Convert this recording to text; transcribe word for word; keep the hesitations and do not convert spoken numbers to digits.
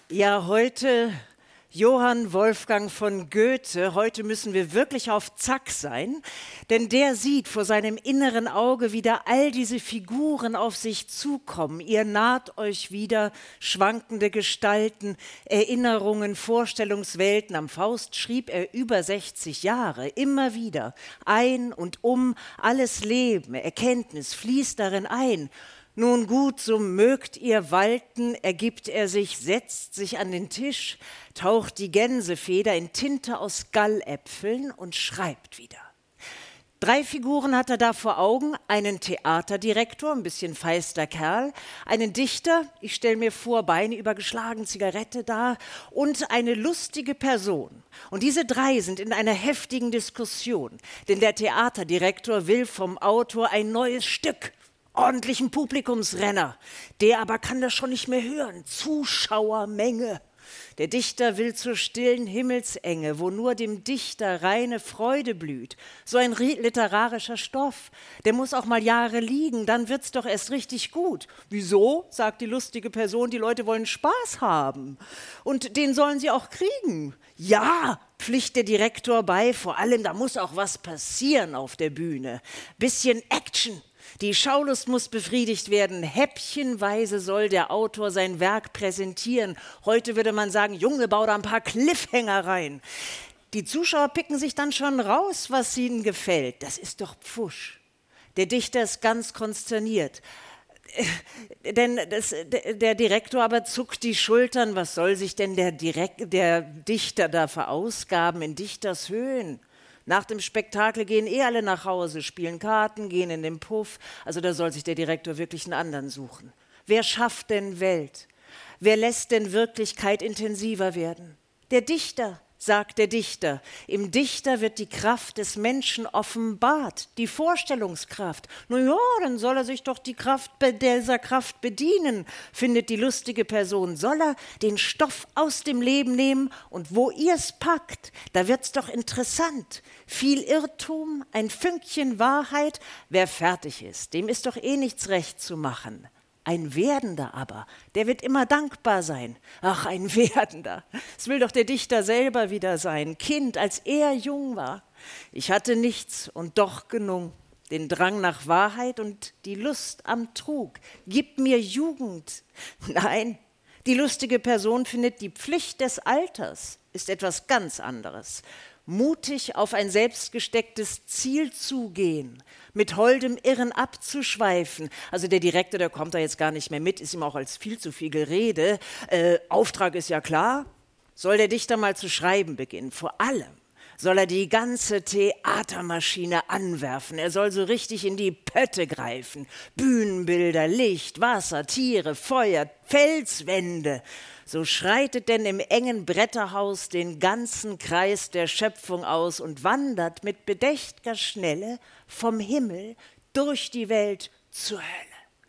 Ja, heute Johann Wolfgang von Goethe. Heute müssen wir wirklich auf Zack sein, denn der sieht vor seinem inneren Auge wieder all diese Figuren auf sich zukommen. Ihr naht euch wieder schwankende Gestalten, Erinnerungen, Vorstellungswelten. Am Faust schrieb er über sechzig Jahre, immer wieder. Ein und um alles Leben, Erkenntnis fließt darin ein. Nun gut, so mögt ihr walten, ergibt er sich, setzt sich an den Tisch, taucht die Gänsefeder in Tinte aus Galläpfeln und schreibt wieder. Drei Figuren hat er da vor Augen, einen Theaterdirektor, ein bisschen feister Kerl, einen Dichter, ich stelle mir vor, Beine übergeschlagen, Zigarette da, und eine lustige Person. Und diese drei sind in einer heftigen Diskussion, denn der Theaterdirektor will vom Autor ein neues Stück, ordentlichen Publikumsrenner. Der aber kann das schon nicht mehr hören. Zuschauermenge. Der Dichter will zur stillen Himmelsenge, wo nur dem Dichter reine Freude blüht. So ein literarischer Stoff, der muss auch mal Jahre liegen, dann wird's doch erst richtig gut. Wieso? Sagt die lustige Person, die Leute wollen Spaß haben. Und den sollen sie auch kriegen. Ja, pflicht der Direktor bei, vor allem, da muss auch was passieren auf der Bühne. Bisschen Action. Die Schaulust muss befriedigt werden. Häppchenweise soll der Autor sein Werk präsentieren. Heute würde man sagen, Junge, bau da ein paar Cliffhanger rein. Die Zuschauer picken sich dann schon raus, was ihnen gefällt. Das ist doch Pfusch. Der Dichter ist ganz konsterniert. Denn das, der Direktor aber zuckt die Schultern. Was soll sich denn der, Direkt, der Dichter da verausgaben in Dichtershöhen? Nach dem Spektakel gehen eh alle nach Hause, spielen Karten, gehen in den Puff. Also da soll sich der Direktor wirklich einen anderen suchen. Wer schafft denn Welt? Wer lässt denn Wirklichkeit intensiver werden? Der Dichter, sagt der Dichter. Im Dichter wird die Kraft des Menschen offenbart, die Vorstellungskraft. Na ja, dann soll er sich doch die Kraft, dieser Kraft bedienen, findet die lustige Person. Soll er den Stoff aus dem Leben nehmen und wo ihr's packt, da wird's doch interessant. Viel Irrtum, ein Fünkchen Wahrheit. Wer fertig ist, dem ist doch eh nichts recht zu machen. Ein Werdender aber, der wird immer dankbar sein. Ach, ein Werdender. Das will doch der Dichter selber wieder sein. Kind, als er jung war. Ich hatte nichts und doch genug. Den Drang nach Wahrheit und die Lust am Trug. Gib mir Jugend. Nein, die lustige Person findet, die Pflicht des Alters ist etwas ganz anderes. Mutig auf ein selbstgestecktes Ziel zugehen, mit holdem Irren abzuschweifen. Also der Direktor, der kommt da jetzt gar nicht mehr mit, ist ihm auch als viel zu viel Gerede. Äh, Auftrag ist ja klar, soll der Dichter mal zu schreiben beginnen. Vor allem soll er die ganze Theatermaschine anwerfen. Er soll so richtig in die Pötte greifen. Bühnenbilder, Licht, Wasser, Tiere, Feuer, Felswände. So schreitet denn im engen Bretterhaus den ganzen Kreis der Schöpfung aus und wandert mit bedächt'ger Schnelle vom Himmel durch die Welt zur Hölle.